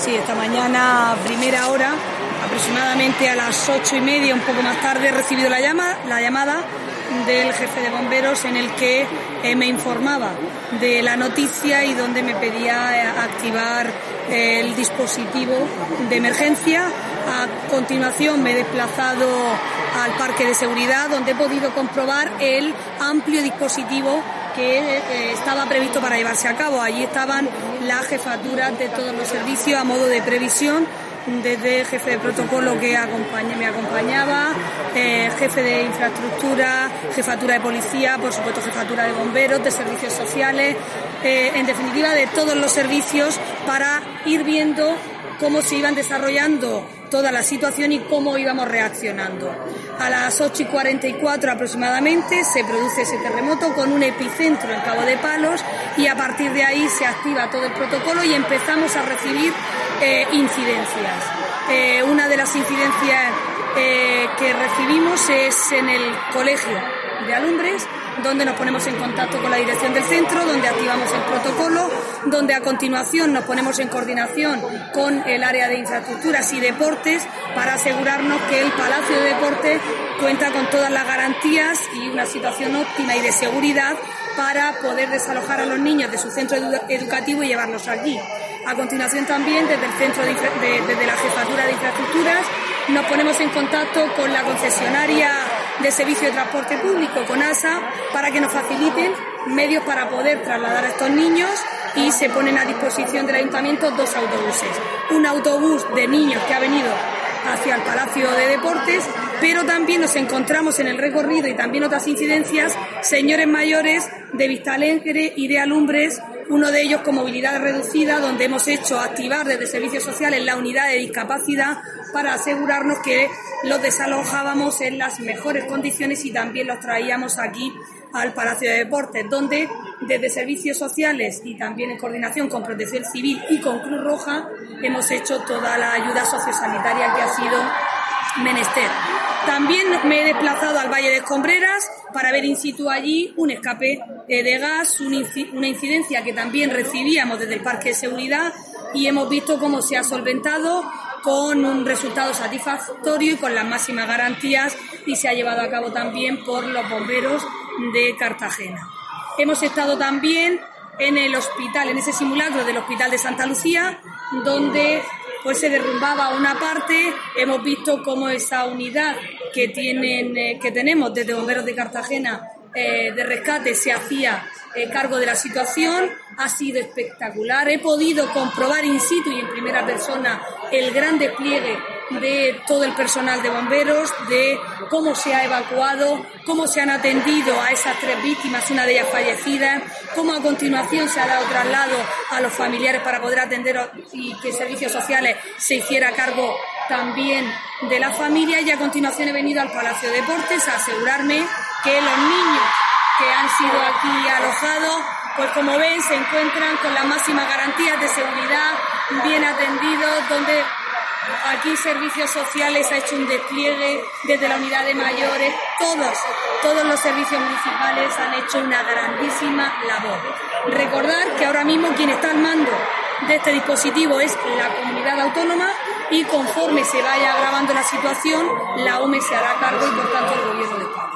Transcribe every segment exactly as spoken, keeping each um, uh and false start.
Sí, esta mañana, primera hora, aproximadamente a las ocho y media, un poco más tarde, he recibido la, llama, la llamada del jefe de bomberos en el que eh, me informaba de la noticia y donde me pedía eh, activar eh, el dispositivo de emergencia. A continuación me he desplazado al parque de seguridad, donde he podido comprobar el amplio dispositivo que eh, estaba previsto para llevarse a cabo. Allí estaban las jefaturas de todos los servicios a modo de previsión, desde jefe de protocolo que acompañe, me acompañaba, eh, jefe de infraestructura, jefatura de policía, por supuesto jefatura de bomberos, de servicios sociales, eh, en definitiva de todos los servicios, para ir viendo cómo se iban desarrollando toda la situación y cómo íbamos reaccionando. A las ocho y cuarenta y cuatro aproximadamente se produce ese terremoto con un epicentro en Cabo de Palos, y a partir de ahí se activa todo el protocolo y empezamos a recibir eh, incidencias. Eh, una de las incidencias eh, que recibimos es en el colegio de Alumbres, donde nos ponemos en contacto con la dirección del centro, donde activamos el protocolo, donde a continuación nos ponemos en coordinación con el área de infraestructuras y deportes para asegurarnos que el Palacio de Deportes cuenta con todas las garantías y una situación óptima y de seguridad para poder desalojar a los niños de su centro edu- educativo y llevarlos allí. A continuación también, desde el centro de, infra- de, desde la jefatura de infraestructuras, nos ponemos en contacto con la concesionaria de servicio de transporte público, con A S A, para que nos faciliten medios para poder trasladar a estos niños, y se ponen a disposición del ayuntamiento dos autobuses. Un autobús de niños que ha venido hacia el Palacio de Deportes, pero también nos encontramos en el recorrido, y también otras incidencias, señores mayores de Vistalegre y de Alumbres, uno de ellos con movilidad reducida, donde hemos hecho activar desde Servicios Sociales la unidad de discapacidad para asegurarnos que los desalojábamos en las mejores condiciones y también los traíamos aquí al Palacio de Deportes, donde desde Servicios Sociales y también en coordinación con Protección Civil y con Cruz Roja hemos hecho toda la ayuda sociosanitaria que ha sido menester. También me he desplazado al Valle de Escombreras para ver in situ allí un escape eh, de gas, un inci- una incidencia que también recibíamos desde el parque de seguridad, y hemos visto cómo se ha solventado con un resultado satisfactorio y con las máximas garantías, y se ha llevado a cabo también por los bomberos de Cartagena. Hemos estado también en el hospital, en ese simulacro del Hospital de Santa Lucía, donde pues se derrumbaba una parte. Hemos visto cómo esa unidad que tienen, eh, que tenemos desde Bomberos de Cartagena eh, de rescate se hacía eh, cargo de la situación. Ha sido espectacular. He podido comprobar in situ y en primera persona el gran despliegue de todo el personal de bomberos, de cómo se ha evacuado, cómo se han atendido a esas tres víctimas, una de ellas fallecida, cómo a continuación se ha dado traslado a los familiares para poder atender y que Servicios Sociales se hiciera cargo también de la familia. Y a continuación he venido al Palacio de Deportes a asegurarme que los niños que han sido aquí alojados, pues como ven, se encuentran con las máximas garantías de seguridad, bien atendidos, donde aquí Servicios Sociales ha hecho un despliegue desde la unidad de mayores. Todos, todos los servicios municipales han hecho una grandísima labor. Recordar que ahora mismo quien está al mando de este dispositivo es la comunidad autónoma, y conforme se vaya agravando la situación, la O M E se hará cargo y por tanto el Gobierno de España.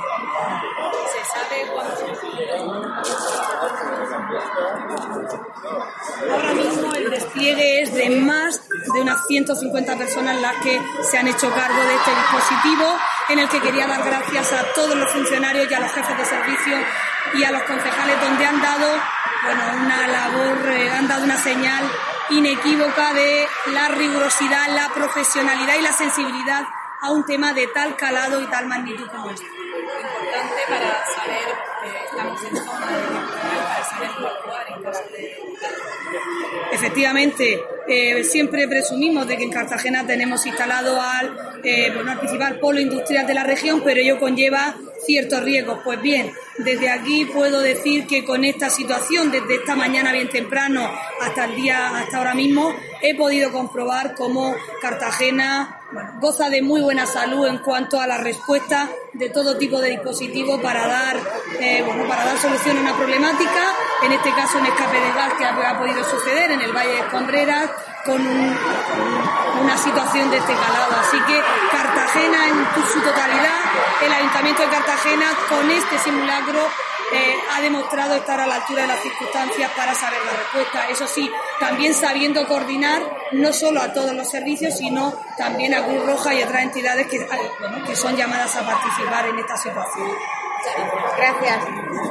¿Se sabe cuándo? Ahora mismo el despliegue es de más de unas ciento cincuenta personas las que se han hecho cargo de este dispositivo, en el que quería dar gracias a todos los funcionarios y a los jefes de servicio y a los concejales, donde han dado bueno, una labor, eh, han dado una señal inequívoca de la rigurosidad, la profesionalidad y la sensibilidad a un tema de tal calado y tal magnitud como este. Importante para saber que estamos en zona de temporal, para saber cómo actuar en caso de... Efectivamente, eh, siempre presumimos de que en Cartagena tenemos instalado al, eh, bueno, al principal polo industrial de la región, pero ello conlleva ciertos riesgos. Pues bien, desde aquí puedo decir que con esta situación, desde esta mañana bien temprano hasta el día, hasta ahora mismo, he podido comprobar cómo Cartagena bueno, goza de muy buena salud en cuanto a la respuesta de todo tipo de dispositivos para dar eh, bueno, para dar solución a una problemática, en este caso un escape de gas que ha, ha podido suceder en el Valle de Escombreras con, un, con una situación de este calado. Así que Cartagena en su totalidad, el Ayuntamiento de Cartagena con este simulacro Eh, ha demostrado estar a la altura de las circunstancias para saber la respuesta. Eso sí, también sabiendo coordinar no solo a todos los servicios, sino también a Cruz Roja y otras entidades que, bueno, que son llamadas a participar en esta situación. Gracias.